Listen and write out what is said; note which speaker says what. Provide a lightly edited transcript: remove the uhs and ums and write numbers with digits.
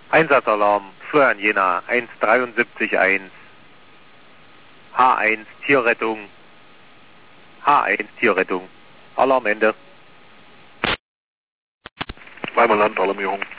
Speaker 1: Einsatzalarm, Florian Jena, 173.1. H1 Tierrettung. H1 Tierrettung. Alarmende.
Speaker 2: Weimar Land, Alarmierung.